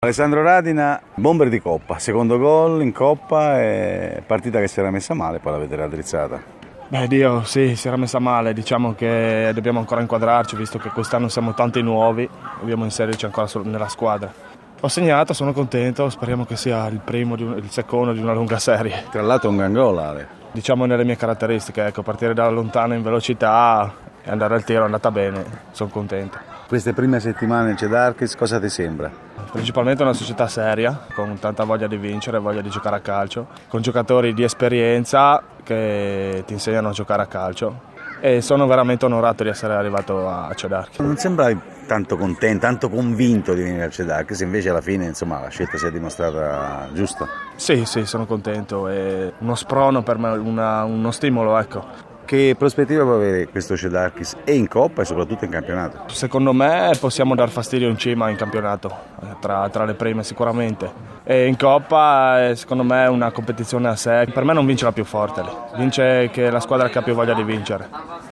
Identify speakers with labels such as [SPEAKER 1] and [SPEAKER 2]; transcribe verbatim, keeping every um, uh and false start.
[SPEAKER 1] Alessandro Radina, bomber di Coppa, secondo gol in Coppa e partita che si era messa male, poi l'avete raddrizzata.
[SPEAKER 2] Beh Dio, sì, si era messa male, diciamo che dobbiamo ancora inquadrarci visto che quest'anno siamo tanti nuovi, dobbiamo inserirci ancora nella squadra. Ho segnato, sono contento, speriamo che sia il primo, di un, il secondo di una lunga serie.
[SPEAKER 1] Tra l'altro un gran gol, Ale.
[SPEAKER 2] Diciamo nelle mie caratteristiche, ecco, partire da lontano in velocità e andare al tiro è andata bene, sono contento.
[SPEAKER 1] Queste prime settimane in Cedarkis cosa ti sembra?
[SPEAKER 2] Principalmente una società seria, con tanta voglia di vincere, voglia di giocare a calcio, con giocatori di esperienza che ti insegnano a giocare a calcio e sono veramente onorato di essere arrivato a Cedarkis.
[SPEAKER 1] Non sembrai tanto contento, tanto convinto di venire a Cedarkis, invece alla fine insomma, la scelta si è dimostrata giusta.
[SPEAKER 2] Sì, sì, sono contento, è uno sprono per me, una, uno stimolo, ecco.
[SPEAKER 1] Che prospettiva può avere questo Cedarkis e in Coppa e soprattutto in campionato?
[SPEAKER 2] Secondo me possiamo dar fastidio in cima in campionato, tra, tra le prime sicuramente. E in Coppa secondo me è una competizione a sé. Per me non vince la più forte, vince che la squadra che ha più voglia di vincere.